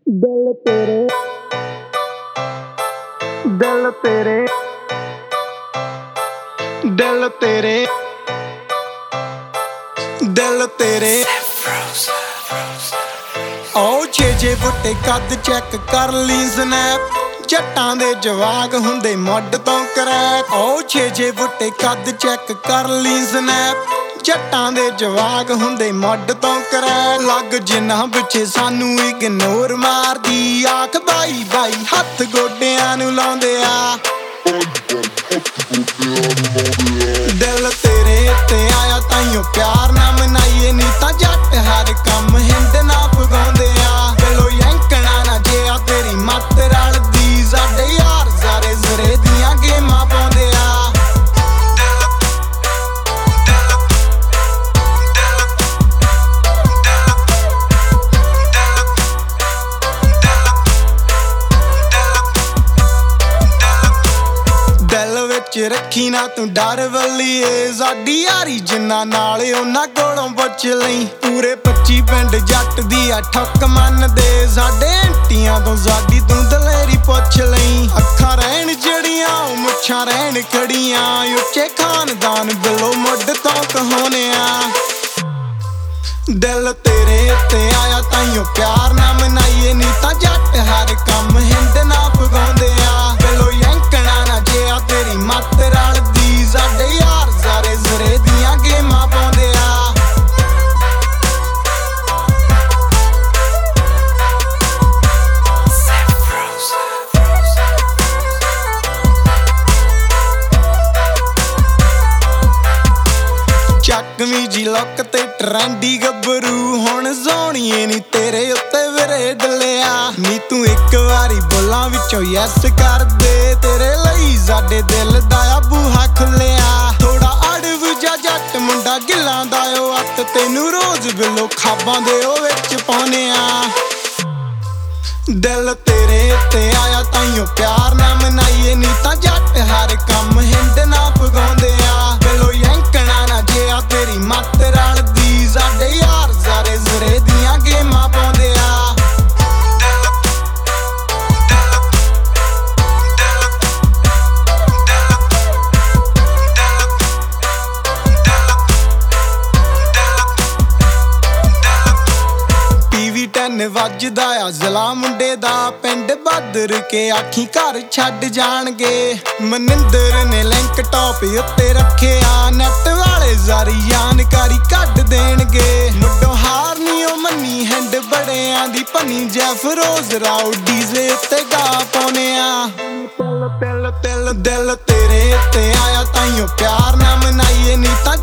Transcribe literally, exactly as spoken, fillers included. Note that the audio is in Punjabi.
ਦਿਲ ਤੇਰੇ ਦਿਲ ਤੇਰੇ ਦਿਲ ਤੇਰੇ ਦਿਲ ਤੇਰੇ ਓ ਛੇ ਛੇ ਫੁੱਟੇ ਕੱਦ ਚੈੱਕ ਕਰ ਲਈ ਸਨੈਪ ਜੱਟਾਂ ਦੇ ਜਵਾਗ ਹੁੰਦੇ ਮੁੱਢ ਤੋਂ ਕਰੈਕ ਓ ਛੇ ਛੇ ਫੁੱਟੇ ਕੱਦ ਚੈੱਕ ਕਰ ਲਈ ਸਨੈਪ ਜੱਟਾਂ ਦੇ ਜਵਾਗ ਹੁੰਦੇ ਮੁੱਢ ਤੋਂ ਕਰੈਕ ਲੱਗ ਜਿਨ੍ਹਾਂ ਪਿੱਛੇ ਸਾਨੂੰ ਇਗਨੋਰ ਮਾਰਦੀ ਆਖ ਬਾਈ ਬਾਈ ਹੱਥ ਗੋਡਿਆਂ ਨੂੰ ਲਾਉਂਦੇ ਆ ਦਿਲ ਤੇਰੇ ਤੇ ਆਇਆ ਤਾਈਓ ਪਿਆਰ ਨਾ ਮਨਾਈਏ ਨੀ ਤਾਂ ਜੱਟ ਹਰ ਕੰਮ ਹਿੰਦ ਨਾ ਪਗਾਉਂਦੇ ਆ ਚਲੋ ਯੰਕਣਾ ਨਾ ਜੇ ਆ ਤੇਰੀ ਮੱਤ ਰਲਦੀ ਸਾਡੇ ਯਾਰ ਸਾਰੇ ਜ਼ਰੇ ਦੀਆਂ ਗੇਮਾਂ ਪਾਉਂਦੇ ਆ ਰੱਖੀ ਨਾ ਤੂੰ ਡਰ ਵੱਲੀਏ ਸਾਡੀ ਯਾਰੀ ਜਿੰਨਾ ਨਾਲ ਉਹਨਾਂ ਕੋਲੋਂ ਪੁੱਛ ਲਈ ਪੂਰੇ ਪੱਚੀ ਪਿੰਡ ਜੱਟ ਦੀ ਆ ਠੱਕ ਮੰਨਦੇ ਸਾਡੇ ਐਂਟੀਆਂ ਤੋਂ ਸਾਡੀ ਤੂੰ ਦਲੇਰੀ ਪੁੱਛ ਲਈ ਅੱਖਾਂ ਰਹਿਣ ਜੜੀਆਂ ਮੁੱਛਾਂ ਰਹਿਣ ਖੜੀਆਂ ਉੱਚੇ ਖਾਨਦਾਨ ਬਿੱਲੋ ਮੁੱਢ ਤੋਂ ਕਹਾਉਣਿਆ ਦਿਲ ਤੇਰੇ ਤੇ ਆਇਆ ਤਾਈਓ ਪਿਆਰ ਨਾ ਮਨਾਈਏ ਨੀ ਤਾਂ ਜੱਟ ਹਰ ਕੰਮ ਹਿੰਦ ਨਾ ਪਗਾਉਂਦੇ ਆ ਬਿੱਲੋ ਯੰਕਣਾ ਨਾ ਜੇ ਆ ਤੇਰੀ ਮੱਤ ਰਲਦੀ ਸਾਡੇ ਯਾਰ ਸਾਰੇ ਜ਼ਰੇ ਦੀਆਂ ਗੇਮਾਂ ਪਾਉਂਦੇ ਆ ਚੱਕਵੀਂ ਜੀ ਲੁੱਕ ਤੇ ਟਰੈਂਡੀ ਗੱਭਰੂ ਹੁਣ ਸੋਹਣੀਏ ਨੀ ਤੇਰੇ ਉੱਤੇ ਵੀਰੇ ਡਲਿਆ ਨੀ ਤੂੰ ਇੱਕ ਵਾਰੀ ਬੋਲਾਂ ਵਿੱਚੋਂ ਯੈਸ ਕਰ ਦੇ ਤੇਰੇ ਲਈ ਸਾਡੇ ਦਿਲ ਦਾ ਆ ਬੂਹਾ ਖੁੱਲਿਆ ਥੋੜਾ ਅੜਵ ਜਾ ਜੱਟ ਮੁੰਡਾ ਗਿੱਲਾਂ ਦਾ ਓ ਅੱਤ ਤੈਨੂੰ ਰੋਜ਼ ਬਿੱਲੋ ਖਾਬਾਂ ਦੇ ਉਹ ਵਿੱਚ ਪਾਉਨੇ ਆ ਦਿਲ ਤੇਰੇ ਤੇ ਆਇਆ ਤਾਈਓ ਪਿਆਰ ਨਾ ਮਨਾਈਏ ਨੀ ਤਾਂ ਜੱਟ ਹਰ ਕੰਮ ਹਿੰਦ ਨਾ ਪਗਾਉਂਦੇ ਆ ਬਿੱਲੋ ਯੰਕਣਾ ਨਾ ਜੇ ਆ ਤੇਰੀ ਮੱਤ ਰਲਦੀ ਸਾਡੇ ਯਾਰ ਸਾਰੇ ਜ਼ਰੇ ਦੀਆਂ ਗੇਮਾਂ ਪਾਉਂਦੇ ਆ ਵੱਜਦਾ ਆ ਜ਼ਲਾ ਮੁੰਡੇ ਦਾ ਪਿੰਡ ਬਾਦਰ ਕੇ ਆਖੀ ਘਰ ਛੱਡ ਜਾਣਗੇ ਮਨਿੰਦਰ ਨੇ ਲਿੰਕ ਟੌਪ ਉੱਤੇ ਰੱਖਿਆ ਨੈਟ ਵਾਲੇ ਜ਼ਾਰੀ ਜਾਣਕਾਰੀ ਕੱਢ ਦੇਣਗੇ ਮੁੱਢੋਂ ਹਾਰ ਨੀ ਉਹ ਮੰਨੀ ਹੈਂਡ ਬੜਿਆਂ ਦੀ ਭੰਨੀ ਜੈਫਰੋਜ਼ ਰਾਉ ਡੀਜ਼ੇ ਉੱਤੇ ਗਾ ਪਾਉਨੇ ਆ ਦਿਲ ਦਿਲ ਦਿਲ ਦਿਲ ਤੇਰੇ ਤੇ ਆਇਆ ਤਾਈਓ ਪਿਆਰ ਨਾ ਮਨਾਈਏ ਨੀ ਤਾਂ